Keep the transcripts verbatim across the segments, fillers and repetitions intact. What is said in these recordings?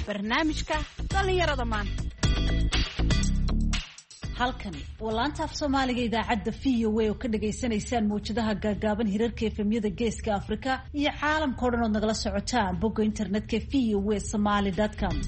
barnaamijka dhalinyarada maanta. halkani waa laanta af soomaaliga idaacadda v o a oo ka dhagaysanaysaan mawjadaha gaagaaban hirarka efemyada geeska afrika iyo caalamka o dhan ood nagala socotaan bogga internetka v o a somaly dot com.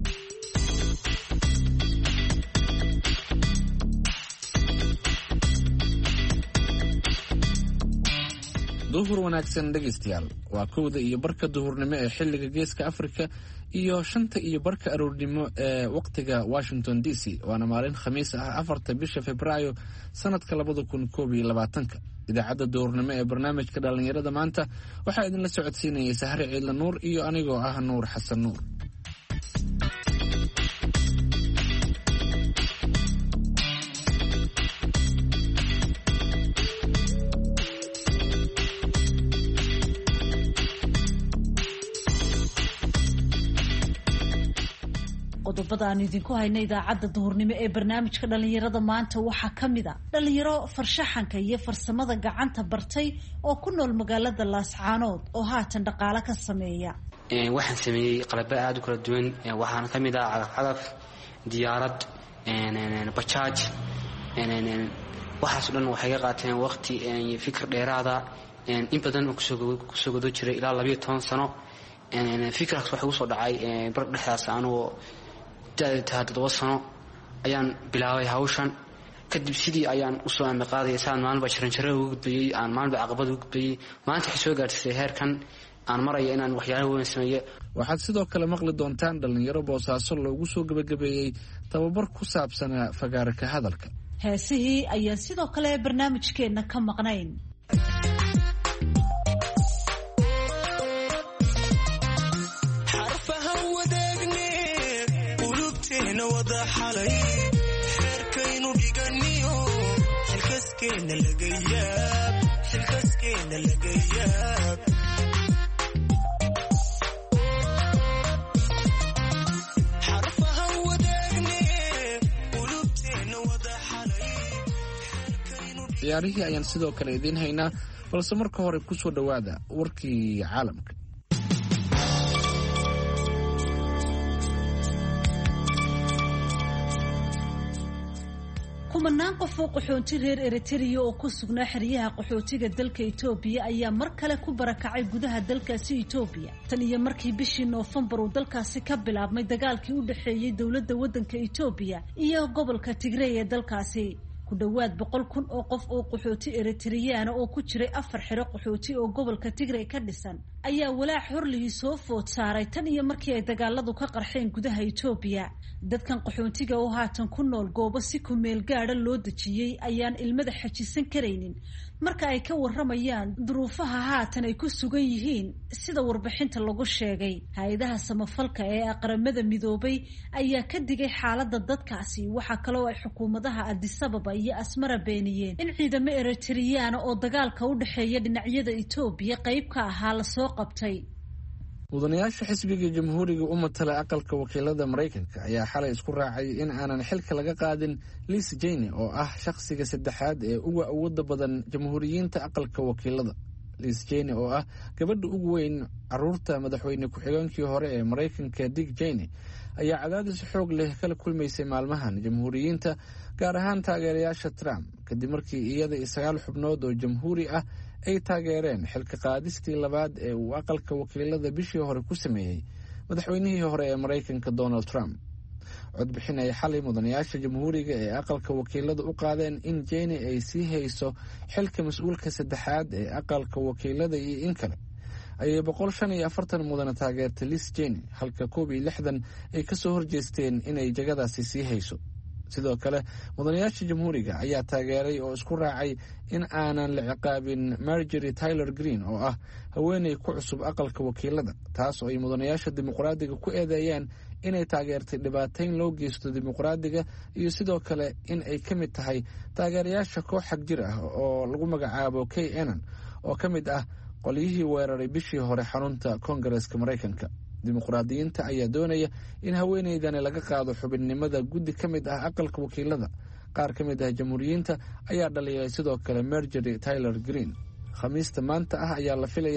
duhur wanaagsan dhegaystayaal, waa kowda iyo barka duhurnimo ee xilliga geeska afrika iyo shanta iyo barka aroornimo ee waqtiga washington d c, waana maalin khamiis ah afarta bisha februaayo sanadka labada kun koob iyo labaatanka. idaacadda duhurnimo ee barnaamijka dhalinyarada maanta waxaa idinla socodsiinayay sahre ciidla nuur iyo anigoo ah nuur xasan nuur. qodobada aan idinku hayna idaacadda duhurnimo ee barnaamijka dhalinyarada maanta waxaa ka mid a dhalinyaro farshaxanka iyo farsamada gacanta bartay oo ku nool magaalada laascaanood oo haatan dhaqaale ka sameeya. waxaan sameeyey qalabyo aada u kala duwan, waxaana ka mid ah cagaf-cagaf, diyaarad, bajaaj. waxaas o dhan waxay ka qaateen waqti iyo fikir dheeraada, in badan oo kusoo godo jiray ilaa labayo toban sano. fikirkaas waxa ugu soo dhacay bar dhexdaas anigoo taa toddoba sano ayaan bilaabay hawshan. kadib sidii ayaan usoo amiqaaday, saan maalinba jaranjaro ugu gudbayey, aan maalinba caqabad ugu gudbayey. maanta waxay soo gaarsiisay heerkan aan maraya inaan waxyaalo weyn sameeye. waxaad sidoo kale maqli doontaan dhalinyaro boosaaso loogu soo gebagabeeyey tababar ku saabsanaa fagaarka hadalka. heesihii ayaan sidoo kale barnaamijkeenna ka maqnayn. xeerkaynu dhiganiyo xilkaskeena laga yaab xilkaskeena laga yaab xarfahan wadaagne qulubteena wada xalay. ciyaarihii ayaan sidoo kale idiin haynaa, balse marka hore ku soo dhowaada warkii caalamka. kumanaan qof oo qaxoonti reer eritrea oo ku sugnaa xeryaha qaxootiga dalka Itoobiya ayaa mar kale ku barakacay gudaha dalkaasi Itoobiya tan iyo markii bishii Noofambar uu dalkaasi ka bilaabmay dagaalkii u dhaxeeyay dowladda waddanka Itoobiya iyo gobolka Tigray ee dalkaasi. ku dhawaad boqol kun oo qof oo qaxooti Eritrean oo ku jiray afar xero qaxooti oo gobolka Tigray ka dhisan ayaa walaac horlihii soo food saaray tan iyo markii ay dagaaladu ka qarxeen gudaha Itoobiya. dadkan qaxootiga oo haatan ku nool goobo si ku meel gaadha loo dejiyey ayaan ilmada xajisan karaynin marka ay ka waramayaan duruufaha haatan ay ku sugan yihiin, sida warbixinta lagu sheegay. hay-adaha samafalka ee aqramada midoobay ayaa ka digay xaaladda dadkaasi. waxaa kaloo ay xukuumadaha Addis Ababa iyo Asmara beeniyeen in ciidamo Eritrean oo dagaalka u dhaxeeya dhinacyada Itoobiya qayb ka ahaa la soo qabtay. mudanayaasha xisbiga jamhuuriga u matala aqalka wakiilada Mareykanka ayaa xalay isku raacay in aanan xilka laga qaadin Liz Cheney oo ah shakhsiga saddexaad ee ugu awoodda badan jamhuuriyiinta aqalka wakiilada. Liz Cheney oo ah gabadha ugu weyn caruurta madaxweyne ku-xigeenkii hore ee Mareykanka Dick Cheney ayaa cadaadis xoog leh kala kulmaysay maalmahan jamhuuriyiinta, gaar ahaan taageerayaasha Trump, kadib markii iyada iyo sagaal xubnood oo jamhuuri ah ay taageereen xilka qaadistii labaad ee uu aqalka wakiilada bishii hore ku sameeyey madaxweynihii hore ee Mareykanka Donald Trump. codbixin ay xalay mudanayaasha jamhuuriga ee aqalka wakiilada u qaadeen in Cheney ay sii hayso xilka mas-uulka saddexaad ee aqalka wakiilada iyo in kale ayay boqol shan iyo afartan mudane taageertay Liz Cheney, halka koob iyo lixdan ay kasoo horjeesteen inay jagadaasi sii hayso. sidoo kale mudanayaasha jamhuuriga ayaa taageeray oo isku raacay in aanan la ciqaabin Marjorie Taylor Greene oo ah haweeney ku cusub aqalka wakiilada, taas oo ay mudanayaasha dimuqraadiga ku eedeeyeen inay taageertay dhibaatayn loo geysto dimuqraadiga iyo sidoo kale in ay ka mid tahay taageerayaasha koox xag jir ah oo lagu magacaabo K N N oo ka mid ah qolyihii weeraray bishii hore xarunta Koongareeska Mareykanka. dimuqraadiyiinta ayaa doonaya in haweeneydani laga qaado xubinnimada guddi ka mid ah aqalka wakiilada. qaar ka mid ah jamhuuriyiinta ayaa dhaliyay sidoo kale Marjorie Taylor Greene. khamiista maanta ah ayaa la filayaa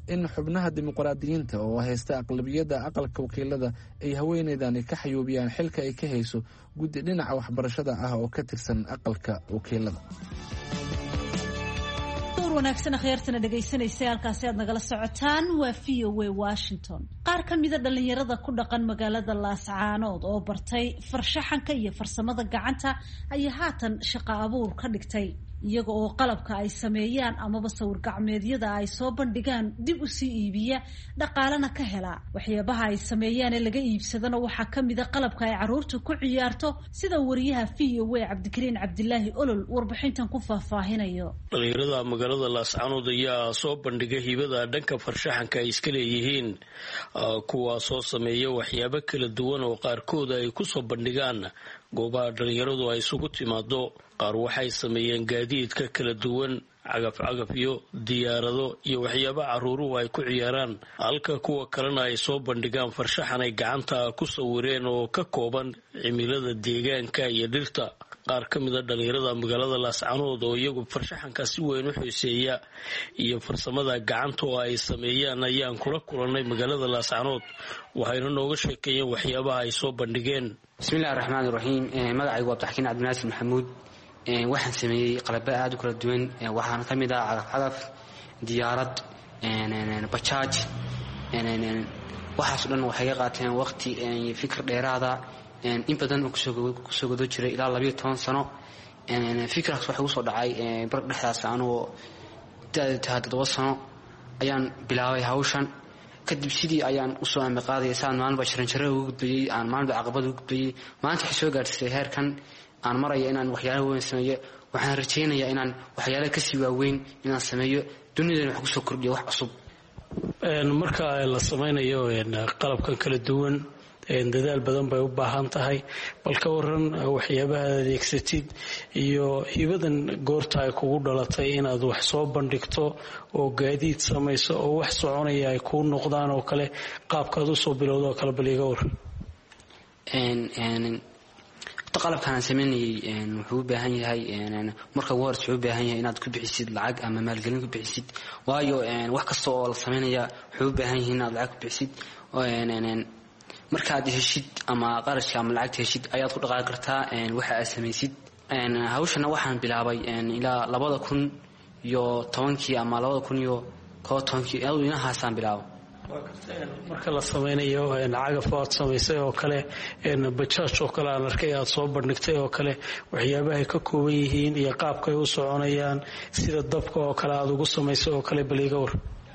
in xubnaha dimuqraadiyiinta oo haysta aqlabiyadda aqalka wakiilada ay haweeneydani ka xayuubiyaan xilka ay ka hayso guddi dhinaca waxbarashada ah oo ka tirsan aqalka wakiilada. wanaagsan akhyaartana dhegaysanaysa halkaasi aad nagala socotaan waa v o a Washington. qaar ka mida dhalinyarada ku dhaqan magaalada Laascaanood oo bartay farshaxanka iyo farsamada gacanta ayaa haatan shaqo abuur ka dhigtay iyaga oo qalabka ay sameeyaan amaba sawir gacmeedyada ay soo bandhigaan dib u sii iibiya dhaqaalana ka hela. waxyaabaha ay sameeyaan ee laga iibsadana waxaa ka mid ah qalabka ay caruurtu ku ciyaarto sida wariyaha v o a Cabdikariin Cabdilaahi Olol warbixintan ku faahfaahinayo. dhalinyarada magaalada Laascaanood ayaa soo bandhigay hibada dhanka farshaxanka ay iska leeyihiin kuwa soo sameeya waxyaabo kala duwan oo qaarkood ay ku soo bandhigaan goobaha dhalinyaradu ay isugu timaado. qaar waxay sameeyeen gaadiidka kala duwan, cagaf-cagafyo, diyaarado iyo waxyaabo caruuruhu ay ku ciyaaraan, halka kuwa kalena ay soo bandhigaan farshaxan ay gacanta ku sawireen oo ka kooban cimilada deegaanka iyo dhirta. qaar ka mid a dhalinyarada magaalada Laascaanood oo iyagu farshaxanka si weyn u xiiseeya iyo farsamada gacanta oo ay sameeyaan ayaan kula kulannay magaalada Laascaanood, waxayna nooga sheekeeyeen waxyaabaha ay soo bandhigeen. bismillahi raxmaani raxiim. magacaygu waa Abdixakiin Cabdinaasir Maxamuud. waxaan sameeyey qalabyo aad u kala duwan. waxaana ka mid ah cagaf-cagaf, diyaarad, bajaaj. waxaas oo dhan waxay ka qaateen waqti iyo fikir dheeraada in badan oo kusoo godo jiray ilaa labiyo toban sano. fikirkaas waxay usoo dhacay bar dhexdaas anigoo tahay toddoba sano ayaan bilaabay hawshan. kadib sidii ayaan usoo amiqaaday saan maalinba jaranjaro ugu gudbayey, aan maalinba caqabad ugu gudbayey. maanta waxay soo gaadhsay heerkan aan maraya inaan waxyaalo weyn sameeyo. waxaan rajaynayaa inaan waxyaalo kasii waaweyn inaan sameeyo, dunidana wax kusoo kordhiyo wax cusub. marka la samaynayo qalabkan kala duwan dadaal badan bay u baahan tahay, bal ka waran waxyaabaha adeegsatid iyo hibadan goorta ay kugu dhalatay inaad wax soo bandhigto oo gaadiid samayso oo wax soconaya ay kuu noqdaan oo kale, qaabkaad usoo bilowda oo kale bal iga waran. qalabkan aan sameynayay wuxuu u baahan yahay marka ugu horeysa wuxuu u baahan yahay inaad ku bixisid lacag ama maalgelin ku bixisid, waayo wax kasta oo la sameynaya wuxuu u baahan yahay inaad lacag ku bixisid. markaad heshid ama qarashka ama lacagta heshid ayaad ku dhaqaaqi kartaa waxa aad samaysid. hawshana waxaan bilaabay ilaa labada kun iyo tobankii ama labada kun iyo koob tobankii inahaasaan bilaabo. marka la sameynayo cagaf aad samaysay oo kale, bajaaj oo kale aan arkay aad soo bandhigtay oo kale, waxyaabahay ka kooban yihiin iyo qaabkay u soconayaan, sida dabka oo kale aad ugu samaysay oo kale bal iga war.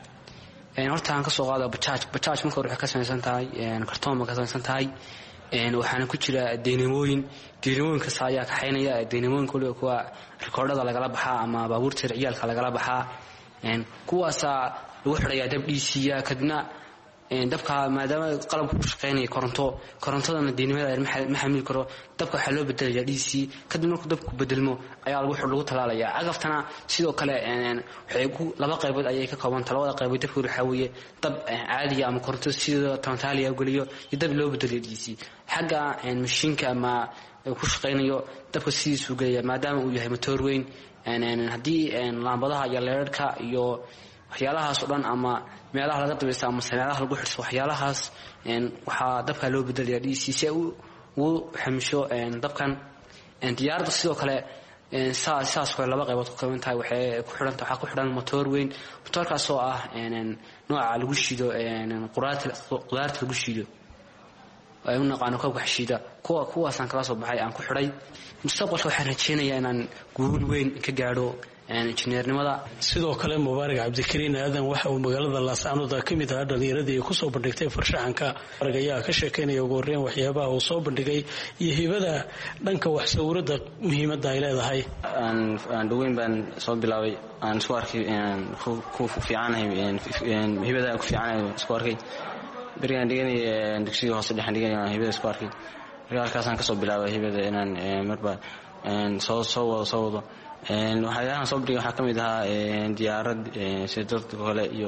horta aan kasoo qaado bajaaj bajaaj marka hore waxay ka samaysan tahay kartoon ba ka samaysan tahay. waxaana ku jira deynamooyin deynamooyinkaas ayaa kaxaynaya. deynamooyinka waliba kuwa rikoordhada lagala baxaa ama baabuurta ciyaalka lagala baxaa. kuwaasaa lagu xidhayaa dab dhiisiya. kadibna dabka maadaama qalabku ku shaqeynaya koronto korontadana deynimada ma xamili karo, dabka waxaa loo bedelayaa dhiisii. kadib markuu dabku bedelmo ayaa lagu talaalayaa. cagaftana sidoo kale waxay laba qaybood ayay ka koobanta. labada qaybood dabka waxaa weeye dab caadiya ama koronto sida tantaaliya geliyo iyo dab loo bedelayo dhiisii. xagga mashiinka ama ku shaqeynayo dabka sidiisuu gelaya maadaama uu yahay matoor weyn. haddii laambadaha iyo leerarka iyo waxyaalahaas oo dhan ama meelaha laga dabaysta ama sameelaha lagu xirso waxyaalahaas waxaa dabka loo bedelayaa dhiisii si uu xamisho dabkan. diyaaradda sidoo kale saas kale laba qaybood ku kooban tahay. waxay ku xidhan waxaa ku xidhan matoor weyn. matoorkaas oo ah nooca lagu shiido qudaarta lagu shiido ay u naqaano koobka xashiida. kuwa kuwaasaan kala soo baxay aan ku xidhay. mustaqbalka waxaan rajaynayaa inaan guul weyn ka gaadho injineernimada. sidoo kale mubaarak cabdikariin aadan waxa uu magaalada Laascaanood ka mid ahaa dhalinyaradii ku soo bandhigtay farshaxanka. mubaarak ayaa ka sheekeynaya ugu horreyn waxyaabaha uu soo bandhigay iyo hibada dhanka wax sawirada muhiimadda ay leedahay. aan dhaweyn baan soo bilaabay, aan isku arkay ku fiicanahay hibada ku fiicanahay isku arkay. berigaan dhiganay dugsiga hoose dhexan dhiganay hibada isku arkay. halkaasaan kasoo bilaabay hibada inaan marba soo soo wado soo wado waxyaalahan soo bandhigay waxaa ka mid ahaa diyaarad sida dadka kale iyo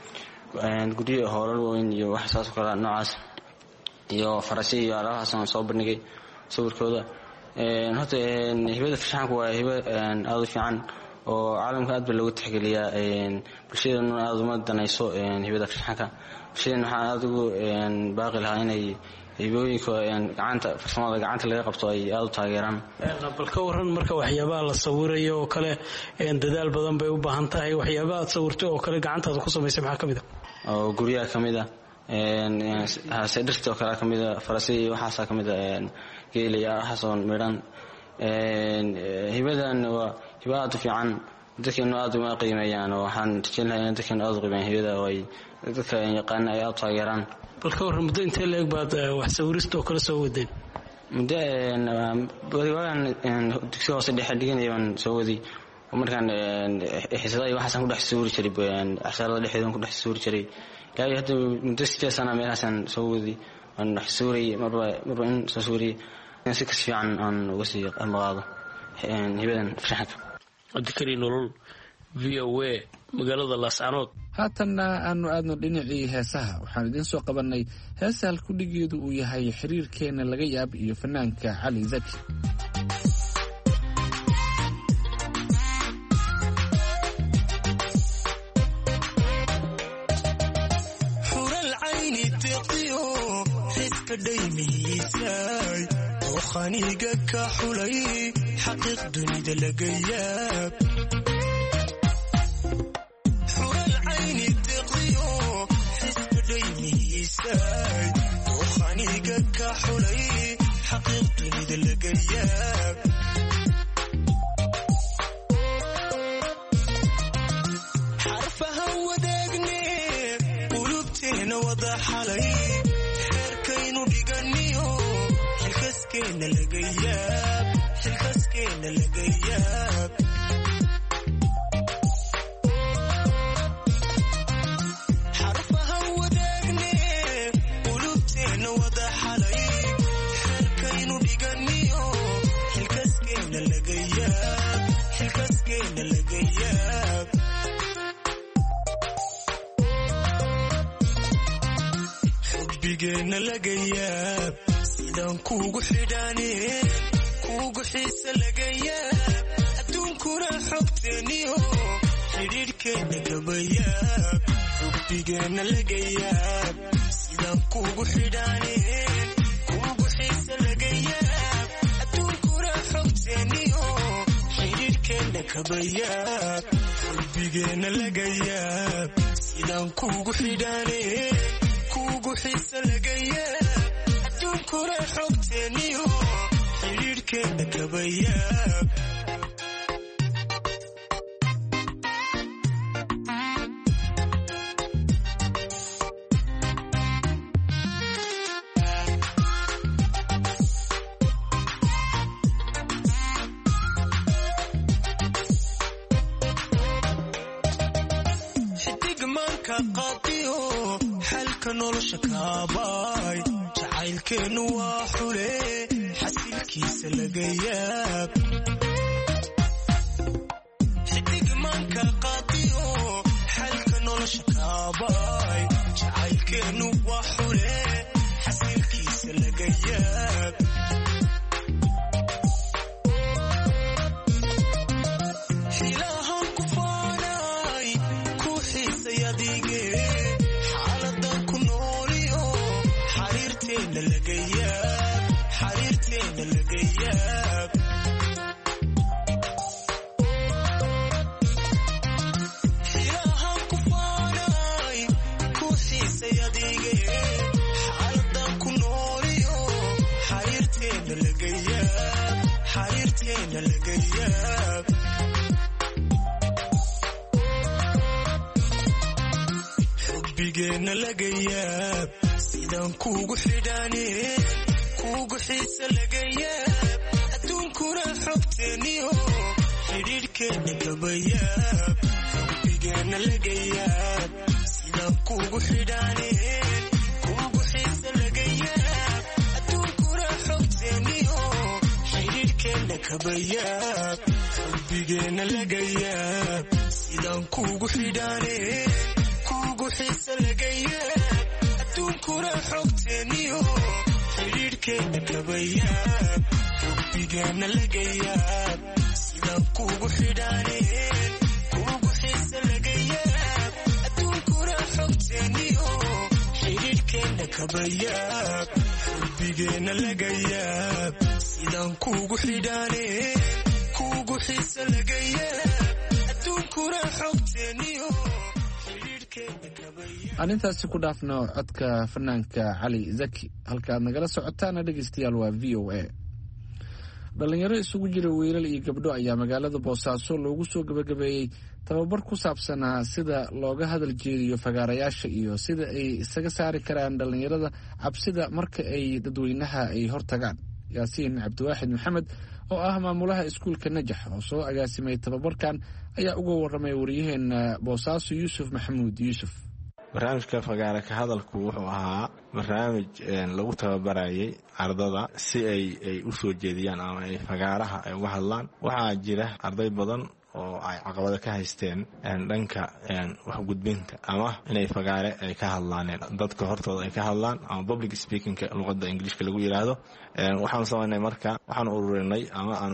guryo hoolal weyn iyo wax saas oo kale noocaas iyo farasyo iyo alaabahaasan soo bandhigay sawirkooda. horta hibada farshaxanku waa hibo aad u fiican oo caalamka aad ba loogu tixgeliyaa bulshadana aad uma danayso hibada farshaxanka bulshadana waxaa aad ugu baaqi lahaa inay hibooyinka gacanta farsamada gacanta laga qabto ay aad u taageeraan. bal ka waran marka waxyaabaha la sawirayo oo kale dadaal badan bay u baahan tahay waxyaabaha aad sawirtay oo kale gacantaada ku samaysay maxaa kamid ah oo guryaha kamid ah hase dhirta oo kale kamid ah farasiyo iyo waxaas kamid ah geeliya xasoon midhan hibadan waa hibaad u fiican dadkeenu aad uma qiimeeyaan oo waxaan rajaynayaa in dadkeenu aad u qiimeeyaan hibada oo ay dadka yaqaan ay aad taageeraan. bal ka waran muddo intee leeg baad wax sawirista oo kale soo wadeen? muddo badiwaan dugsiga hoose dhexe dhiganayaan soo wadi markaan xiisadaha waxaan ku dhex sawiri jiray casharada dhexdeeda ku dhex sawiri jiray ilaa hadda muddo sideed sano meelahaasaan soo wadi aan dhex sawirayay marba marba in soo sawirayay si kas fiican aan uga sii qaado hibadan farshaxanka. Cabdikariin Nolol, V O A, magaalada Laascaanood. haatanna aanu aadno dhinacii heesaha waxaan idiin soo qabanay heesa halkudhigeedu uu yahay xiriirkeena laga yaab iyo fanaanka Cali Zaki. xural cayni tiqiyo xiska dhaymihiisay oo khaniga ka xulay xaqiiq dunida laga yaab. وخانيقة كحولي حقيقة dunida laga yaab. xarfaha wadaagni qulubteena wada xalay xeerkaynu dhiganiyo xilkaskeena laga yaab xilkaskeena laga yaab. xubbigeena laga yaab sidaan kuugu xidhaaneen kuugu xiisa laga yaab adduunkuna xogteeniyo xidhiidhkeena kaba yaab. xubbigeena laga yaab sidaan kuugu xidhaaneen kuugu xiisa laga yaab adduunkuna xogteeniyo xidhiidhkeena kaba yaab. xubbigeena laga yaab sidaan kuugu xidhaaneen kuugu xiisa laga yaab adduunkuna xogteeniyo xidhiidhkeena kaba yaab. xidigmanka qaadiyo xalka nolosha kaabay jacaylkeenu waa xule xasilkiisa laga yaab. xidigmanka qaadiyo xalka nolosha kaabay jacaylkeenu waa xule xasilkiisa laga yaab. xubbigeena laga yaab sidaan kuugu xidhaaneen kuugu xiisa laga yaab adduunkuna xogteeniyo xidhiidhkeena kaba yaab. xubbigeena laga yaab sidaan kuugu xidhaaneen kuugu xiisa laga yaab adduunkuna xogteeniyo xidhiidhkeena kaba yaab. xubbigeena laga yaab sidaan kuugu xidhaaneen kuugu xiisa laga yaab adduunkuna xogteeniyo xidhiidhkeena kaba yaab. xubbigeena laga yaab sidaan kuugu xidhaaneen kuugu xiisa laga yaab adduunkuna xogteeniyo xidhiidhkeenna kaba yaab xubbigeena laga yaab sidaan kuugu xidhaaneen kuugu xiisa laga yaab adduunkuna xogteeniyo aan intaasi ku dhaafno codka fanaanka cali zaki halka aad nagala socotaana dhegeystayaal waa v o a. dhalinyaro isugu jira wiilal iyo gabdho ayaa magaalada boosaaso loogu soo gabagabeeyey tababar ku saabsanaa sida looga hadal jeediyo fagaarayaasha iyo sida ay isaga saari karaan dhalinyarada cabsida marka ay dadweynaha ay hortagaan. yaasiin cabdiwaaxid maxamed oo ah maamulaha iskuulka najax oo soo agaasimay tababarkan ayaa uga waramay wariyaheena boosaaso yuusuf maxamuud yuusuf. barnaamijka fagaara ka hadalku wuxuu ahaa barnaamij lagu tababarayay ardada si ay ay u soo jeediyaan ama ay fagaaraha ay uga hadlaan. waxaa jira arday badan oo ay caqabado ka haysteen dhanka wax gudbinta ama inay fagaare ay ka hadlaan dadka hortooda ay ka hadlaan ama public speaking luqadda ingiriiska lagu yiraahdo. waxaan samaynay marka waxaan ururinay ama aan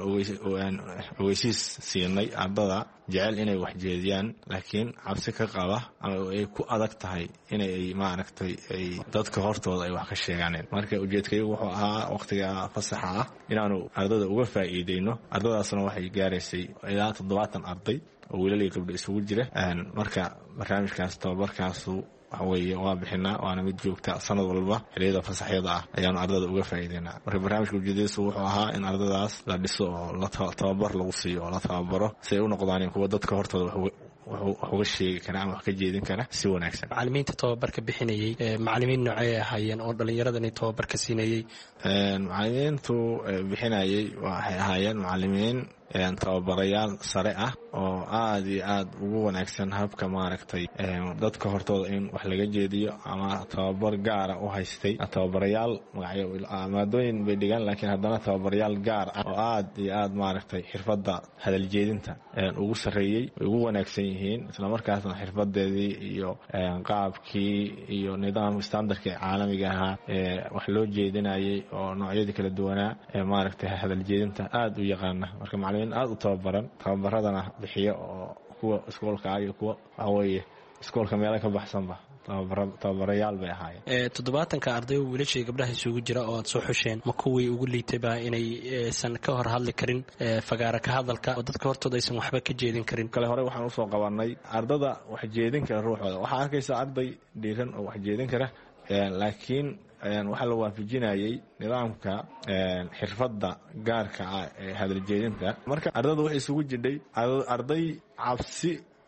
ogeysiis siinay ardada jecel inay wax jeediyaan laakiin cabsi ka qaba ama ay ku adag tahay inay maaragtay ay dadka hortooda ay wax ka sheegaan. marka ujeedkaygu wuxuu ahaa waqtiga fasaxa ah inaanu ardada uga faa'iideyno. ardadaasna waxay gaaraysay ilaa toddobaatan arday oo wiilal iyo gabdho isugu jira. marka barnaamijkaas tababarkaasu waxaweye waa bixinaa waana mid joogta sanad walba xiliyada fasaxyada ah ayaanu ardada uga faa'iideynaa. marka barnaamijka ujeedadiisu wuxuu ahaa in ardadaas la dhiso oo la tababar lagu siiyo oo la tababaro si ay u noqdaan kuwa dadka hortooda wax uga sheegi kara ama wax ka jeedin kara si wanaagsan. macallimiinta tababarka bixinayay macallimiin noocee ahaayeen oo dhallinyaradani tababarka siinayay? macallimiintu bixinayay waxay ahaayeen macallimiin tababarayaal sare ah oo aad iyo aad ugu wanaagsan habka maaragtay dadka hortooda in wax laga jeediyo ama tababar gaara u haystay. tababarayaal magacyo maadooyin bay dhigaan laakiin haddana tababarayaal gaar ah oo aad iyo aad maaragtay xirfadda hadal jeedinta ugu sarreeyey way ugu wanaagsan yihiin islamarkaasna xirfadeedii iyo qaabkii iyo nidaam standardkii caalamiga ahaa ee wax loo jeedinayay oo noocyadii kala duwanaa ee maaragtay hadal jeedinta aad u yaqaana. marka macallimiin aad u tababaran tababaradana bixiyo oo kuwa iskoolka iyo kuwa waxaweye iskoolka meelo ka baxsanba tababarayaal bay ahaayeen. toddobaatanka arday oo wiilashii gabdhaha isugu jira oo aad soo xusheen ma kuwii ugu liitayba inaysan ka hor hadli karin fagaara ka hadalka oo dadka hortooda aysan waxba ka jeedin karin? kale hore waxaan usoo qabanay ardada wax jeedin kara ruuxooda. waxaa arkaysa arday dhiiran oo wax jeedin kara laakiin waxaa la waafajinayay nidaamka xirfadda gaarka ah ee hadal jeedinta. marka ardada waxay isugu jidhay arday cabsi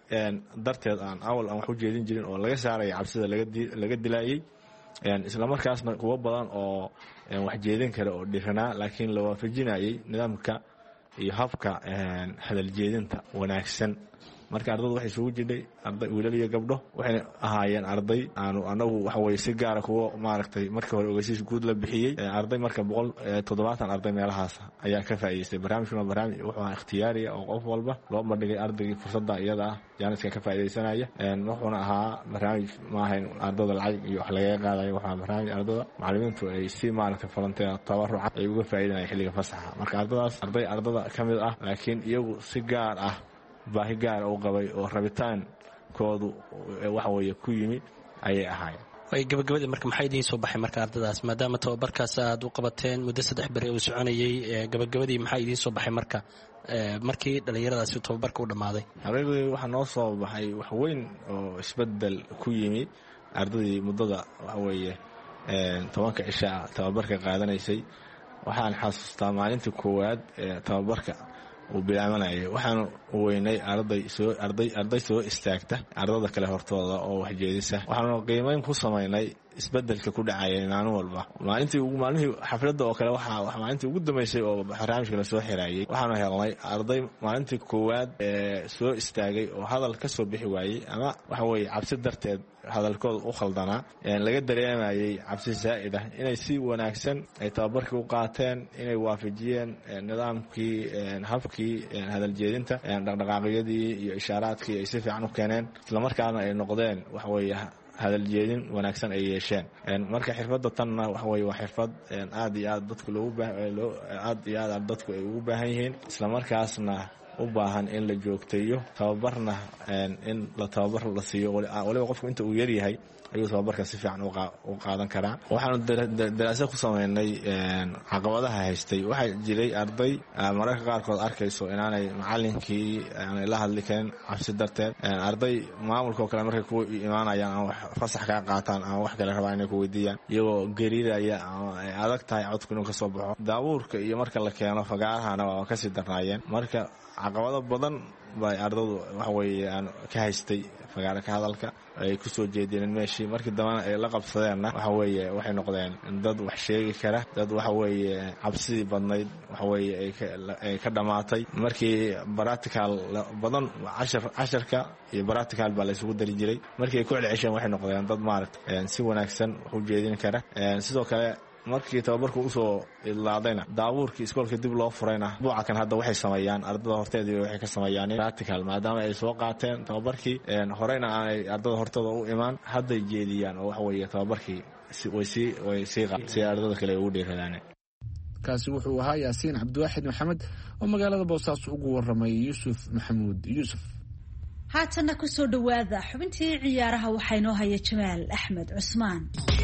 darteed aan awal aan wax u jeedin jirin oo laga saaraya cabsida laga dilaayay islamarkaasna kuwo badan oo wax jeedin kara oo dhiranaa laakiin la waafajinayay nidaamka iyo habka hadal jeedinta wanaagsan. marka ardadu waxay isugu jidhay arday wiilal iyo gabdho waxay ahaayeen arday aanu anagu waxaweye si gaara kuwa maaragtay markii hore ogeysiis guud la bixiyey. arday marka boqol toddobaatan arday meelahaas ayaa ka faa'iideystay. barnaamijkuna barnaamij wuxuu ahaa ikhtiyaariya oo qof walba loo bandhigay ardaygii fursadda iyada ah jaaniska ka faa'iideysanaya. wuxuuna ahaa barnaamij maahayn ardada lacag iyo wax lagaga qaadayo. waxaa barnaamij ardada macallimiintu ay si maaragtay volunteer tabaruca ay uga faa'iideynayaan xilliga fasaxa. marka ardadaas arday ardada ka mid ah laakiin iyagu si gaar ah baahi gaara u qabay oo rabitaankoodu waxaweye ku yimi ayay ahaayeen. way gabagabadii marka maxaa idiin soo baxay marka ardadaas maadaama tababarkaas aad u qabateen muddo saddex beri uu soconayay gabagabadii maxaa idiin soo baxay marka markii dhallinyaradaasi tababarka u dhammaaday? xaqiiqdii waxaa noo soo baxay wax weyn oo isbedel ku yimi ardadii muddada waxaweye tobanka cisha tababarka qaadanaysay. waxaan xasuustaa maalintii koowaad ee tababarka uu bilaabanayay waxaan weynay arday soo arday arday soo istaagta ardada kale hortooda oo wax jeedisa. waxaanu qiimeyn ku samaynay isbedelka ku dhacaya maalin walba. maalintii ugu maalmihii xafladda oo kale waxaa maalintii ugu dambeysay oo barnaamijka la soo xiraayay waxaanu helnay arday maalintii koowaad ee soo istaagay oo hadal ka soo bixi waayey ama waxa weeye cabsi darteed hadalkooda u khaldanaa laga dareemayay cabsi zaa'id ah inay si wanaagsan ay tababarkii u qaateen inay waafajiyeen nidaamkii habkii hadal jeedinta dhaqdhaqaaqyadii iyo ishaaraadkii ay si fiican u keeneen islamarkaana ay noqdeen waxa weeye hadal jeedin wanaagsan ay yeesheen marka xirfadda tanna waxa weeye waa xirfad aad iyo aad dadku loogu aad iyo aad dadku ay ugu baahan yihiin isla markaasna u baahan in la joogteeyo tababarna in la tababar la siiyo waliba qofku inta uu yar yahay ayuu tababarka si fiican u qaadan karaa waxaanu daraasad ku sameynay caqabadaha haystay waxaa jiray arday mararka qaarkood arkayso inaanay macalinkii aanay la hadli karin cabsi darteed arday maamulkoo kale markay ku imaanayaan ama fasax kaa qaataan ama wax kale rabaa inay ku weydiiyaan iyagoo gariiraya ama ay adag tahay codku inuu ka soo baxo daabuurka iyo marka la keeno fagaarahana waa kasii darnaayeen marka caqabado badan bay ardadu waxa weeye aan ka haystay fagaara ka hadalka ay ku soo jeedeen meeshii markii dambana ay la qabsadeenna waxa weeye waxay noqdeen dad wax sheegi kara dad waxa weeye cabsidii badnayd waxa weeye ay ka dhamaatay markii practical badan cashar casharka iyo practical baa la isugu dari jiray markii ay ku celcesheen waxay noqdeen dad maaragtay si wanaagsan wax u jeedin kara sidoo kale markii tababarku u soo ilaadayna daabuurkii iskoolka dib loo furayna buuca kan hadda waxay sameeyaan ardada horteedii waxay ka sameeyaan practical maadaama ay soo qaateen tababarkii horeyna aanay ardada hortooda u imaan hadday jeediyaan oo waxa weeye tababarkii way sii way sii si ardada kale ugu dheeradaan kaasi wuxuu ahaa yaasiin cabdiwaaxid maxamed oo magaalada Boosaaso ugu waramay Yuusuf Maxamuud Yuusuf haatana ku soo dhawaada xubintii ciyaaraha waxaa inoo haya Jamaal Axmed Cusmaan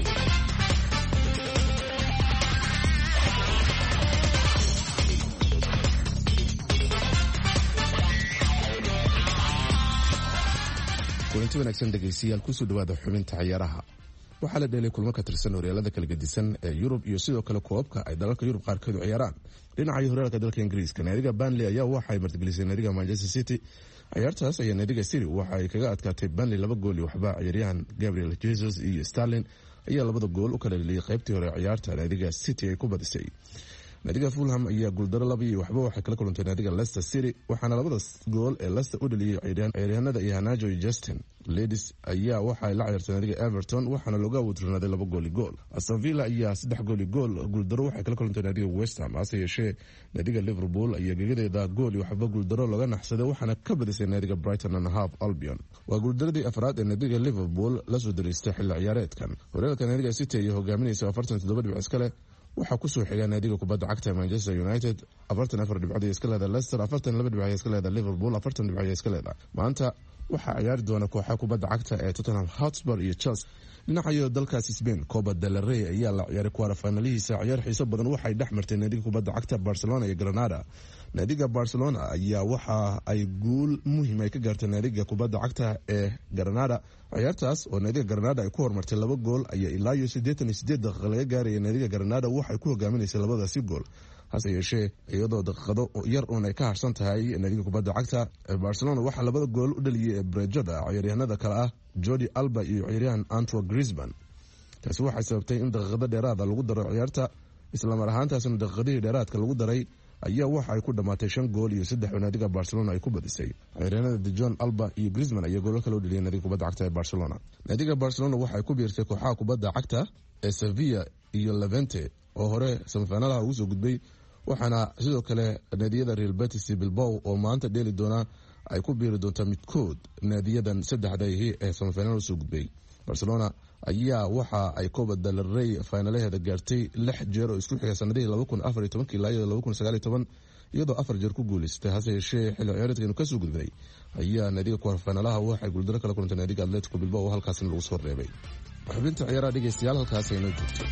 kulanti wanaagsan dhegaystayaal kusoo dhawaada xubinta ciyaaraha waxaa la dheelay kulmo ka tirsan horyaalada kala gedisan ee Yurub iyo sidoo kale koobka ay dalalka Yurub qaarkood ciyaaraan dhinaca horyaalka dalka Ingiriiska naadiga Burnley ayaa waxa ay martigelisay naadiga Manchester City ciyaartaas ayaa naadiga City waxa ay kaga adkaatay Burnley laba gool iyo waxba ciyaaryahan Gabriel Jesus iyo Sterling ayaa labada gool u kala dhaliyay qaybtii hore ciyaarta naadiga City ay ku badisay naadiga Fulham ayaa guuldaro laba iyo waxba waxay kala kulantay naadiga Leicester City waxaana labadaas gool ee Leicester u dhaliyay ciyaaryahanada Iheanacho iyo Justin Ladies ayaa waxa ay la ciyaartay naadiga Everton waxaana looga wadronaaday laba gool iyo gool Aston Villa ayaa saddex gool iyo gool guuldaro waxay kala kulantay naadiga West Ham hase yeeshee naadiga Liverpool ayaa gegadeeda gool iyo waxba guuldaro laga naxsaday waxaana ka badisay naadiga Brighton and Hove Albion waa guuldaradii afraad ee naadiga Liverpool la soo dariistay xilli ciyaareedkan horyaalka naadiga City ayaa hogaaminaysa afartan iyo toddoba dhibcood iskale waxaa ku soo xiga naadiga kubadda cagta Manchester United afartan iyo afar dhibcood iska leedahay Leicester afartan iyo laba dhibcood iska leedahay Liverpool afartan dhibcood iska leedahay maanta waxaa ciyaari doona kooxaha kubadda cagta ee Tottenham Hotspur iyo Chelsea dhinaca dalkaasi Spain Copa del Rey ayaa la ciyaaray quarter finalihiisa ciyaar xiiso badan waxay dhex martay naadiga kubadda cagta Barcelona iyo Granada naadiga Barcelona ayaa waxa ay guul muhiim ay ka gaartay naadiga kubadda cagta ee Granada ciyaartaas oo naadiga Granada ay ku hormartay laba gool ayaa ilaa iyo siddeetan iyo siddeed daqiiqo laga gaaray naadiga Granada waxay ku hogaaminaysay labadaasi gool hase yeeshee iyadoo daqiiqado yar uun ay ka harsan tahay naadiga kubadda cagta ee Barcelona waxaa labada gool u dhaliyay Brejada ciyaaryahanada kale ah Jordi Alba iyo ciyaaryahan Antoine Griezmann taasi waxay sababtay in daqiiqado dheeraad ah lagu daro ciyaarta isla mar ahaantaasna daqiiqadii dheeraadka lagu daray ayaa waxa ay ku dhamaatay shan gool iyo saddex naadiga Barcelona ay ku badisay ciyaaryahanada De Jong Alba iyo Griezmann ayaa gool kale u dhaliyay naadiga kubadda cagta ee Barcelona naadiga Barcelona waxa ay ku biirtay kooxaha kubadda cagta ee Sevilla iyo Levante oo hore semifinalaha ugu soo gudbay waxaana sidoo kale naadiyada Real Betis iyo Bilbao oo maanta dheeli doona ay ku biiri doontaa midkood naadiyadan saddexda ee semifinal soo gudbay Barcelona ayaa waxa ay Copa del Rey finalaheeda gaartay lix jeer oo isku xiga sanadihii laba kun afar iyo toban ilaa laba kun sagaal iyo toban iyadoo afar jeer ku guuleystay hase yeeshee xilli ciyaareedkan ka soo gudbay ayaa naadiga quarter finalaha waxay guuldaro kala kulantay naadiga Atletico Bilbao oo halkaasna lagu soo reebay xubinta ciyaaraha dhageystayaal halkaas ay noo joogtay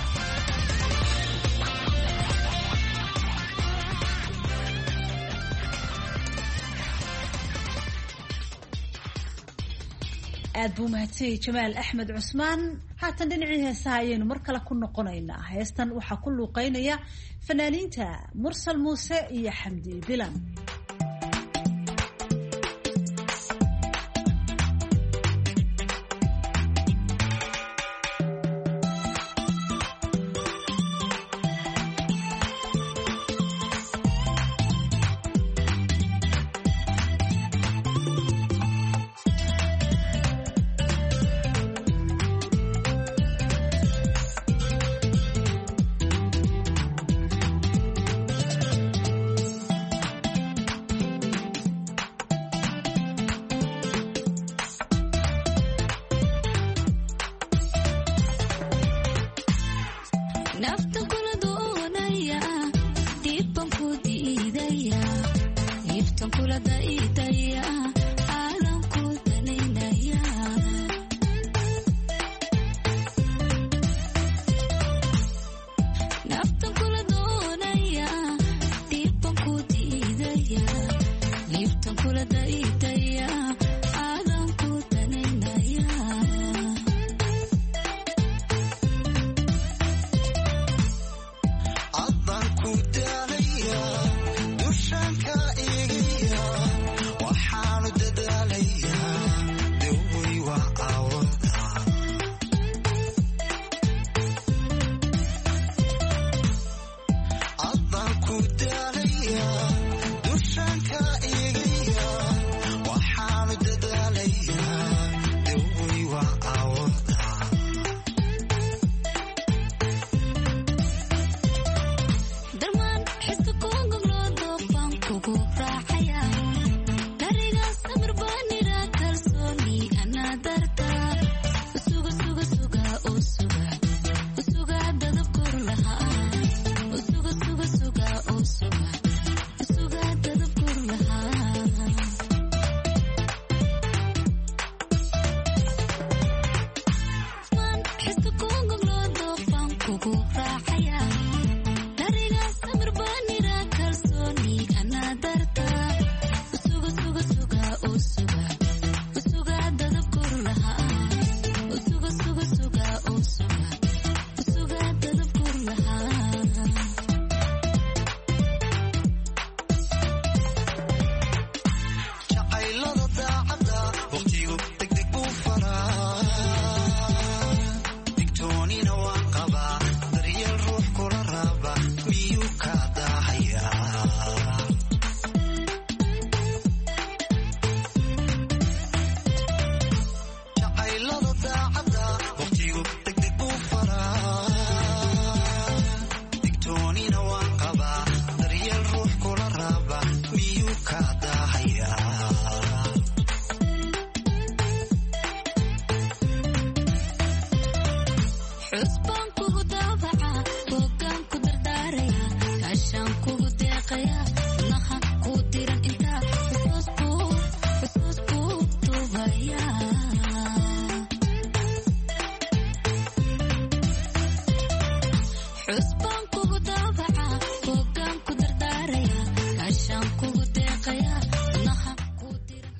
aad buu mahadsanyahay Jamaal Axmed Cusmaan haatan dhinacii heesaha ayaynu mar kale ku noqonaynaa heestan waxaa ku luuqeynaya fanaaniinta Mursal Muuse iyo Xamdi Bilan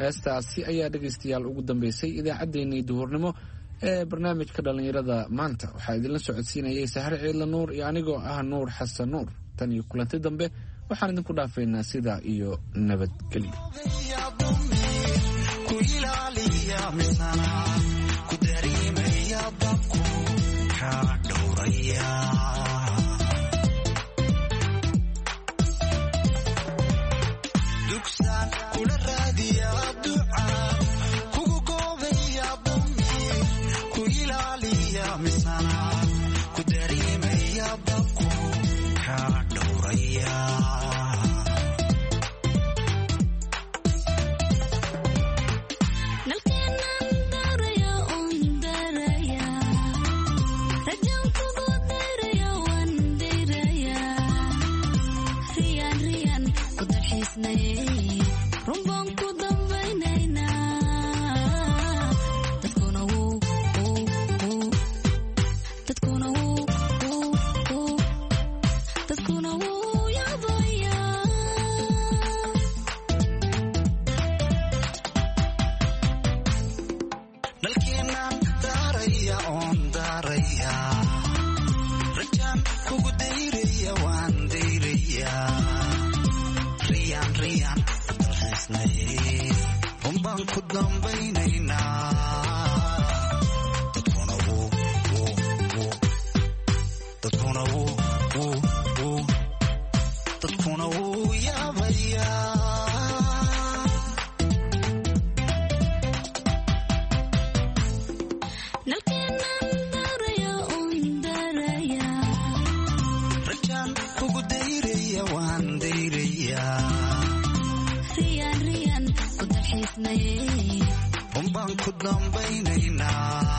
heestaasi ayaa dhegaystayaal ugu dambeysay idaacaddeenii duhurnimo ee barnaamijka dhallinyarada maanta. waxaa idinla socodsiinayay sahre ciidla nuur iyo anigoo ah nuur xasan nuur. tan iyo kulanti dambe waxaan idinku dhaafaynaa sidaa iyo nabadgelyo. Ku dambaynayna